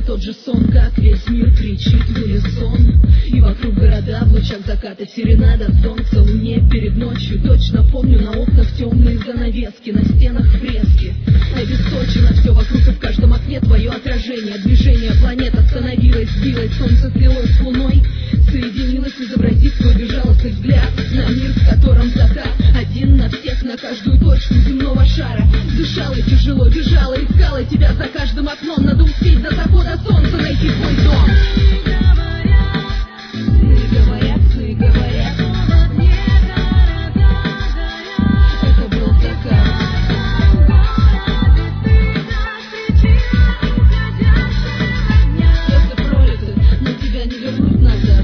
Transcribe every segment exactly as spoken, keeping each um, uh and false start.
тот же сон, как весь мир кричит в унисон. И вокруг города в лучах заката серенада солнца луне перед ночью. Точно помню, на окнах темные занавески, на стенах фрески. Обесточено все вокруг, и в каждом окне твое отражение. Движение планет остановилось, сбилось, солнце слилось с луной, соединилось, изобразив свой безжалостный взгляд на мир, в котором закат один на всех, на каждую точку земного шара. Дышала тяжело, бежала, искала тебя за каждым окном. Надо успеть до захода солнца найти свой дом. Сны говорят, сны говорят, это был закат. Слезы пролиты, но тебя не вернуть назад.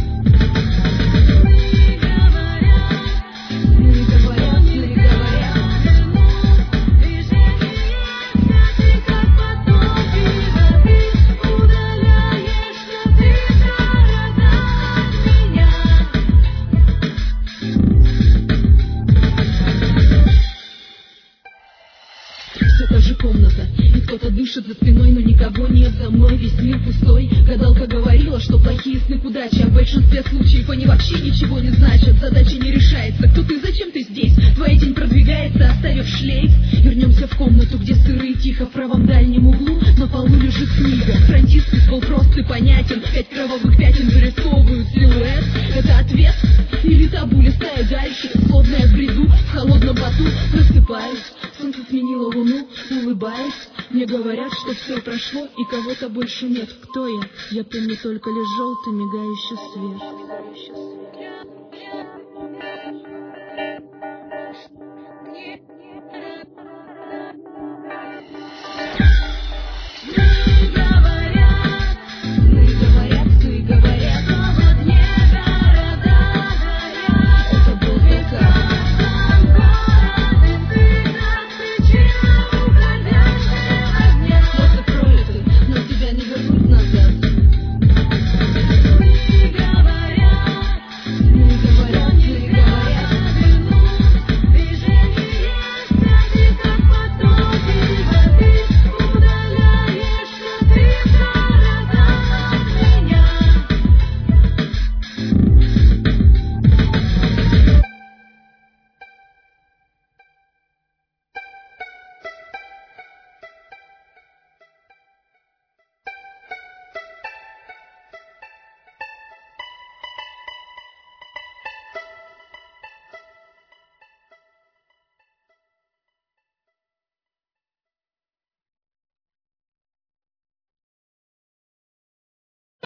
Все та же комната, и кто-то дышит за спиной, но никого нет за мной, весь мир пустой. Гадалка говорила, что плохие сны к удаче, а в большинстве случаев они вообще ничего не значат. Задача не решается, кто ты, зачем ты здесь? Твой день продвигается, оставив шлейф. Вернемся в комнату, где сыро и тихо, в правом дальнем углу на полу лежит книга. Фронтиспис был прост и понятен, пять кровавых пятен вырисовывают силуэт. Это ответ или табу? Листая дальше, словно я в бреду, в холодном поту просыпаюсь. Солнце сменило луну, улыбаясь. Мне говорят, что все прошло и кого-то больше нет. Кто я? Я помню только лишь желтый мигающий свет.